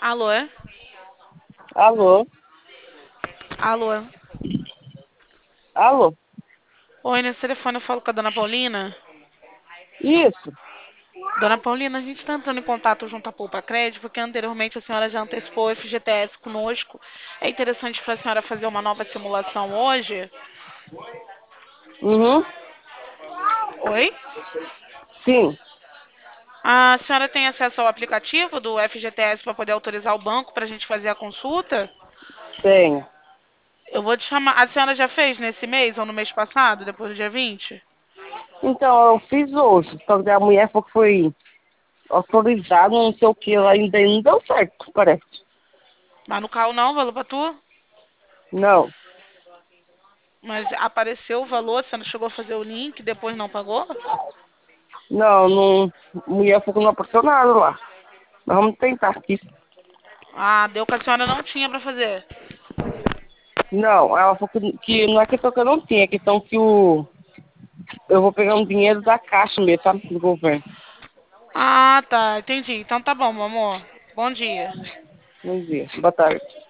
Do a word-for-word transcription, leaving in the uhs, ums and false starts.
Alô? é? Alô? Alô? Alô? Oi, nesse telefone eu falo com a dona Paulina. Isso. Dona Paulina, a gente está entrando em contato junto à Poupa Crédito, porque anteriormente a senhora já antecipou o F G T S conosco. É interessante para a senhora fazer uma nova simulação hoje? Uhum. Oi? Sim, A senhora tem acesso ao aplicativo do F G T S para poder autorizar o banco para a gente fazer a consulta? tenho. Eu vou te chamar. A senhora já fez nesse mês ou no mês passado, depois do dia vinte? Então, eu fiz hoje, só que a mulher falou que foi autorizado, não sei o que, ainda não deu certo, parece. Mas no carro não, valor para tu? Não, Mas apareceu o valor, você não chegou a fazer o link, depois não pagou? não, não, a mulher falou que não apareceu nada lá. Mas vamos tentar aqui. Ah, deu que a senhora não tinha para fazer. Não, ela falou que, que não é questão que eu não tinha, é questão que o, eu vou pegar um dinheiro da caixa mesmo, sabe, do governo. Ah, tá, entendi. Então tá bom, meu amor. Bom dia. Bom dia, boa tarde.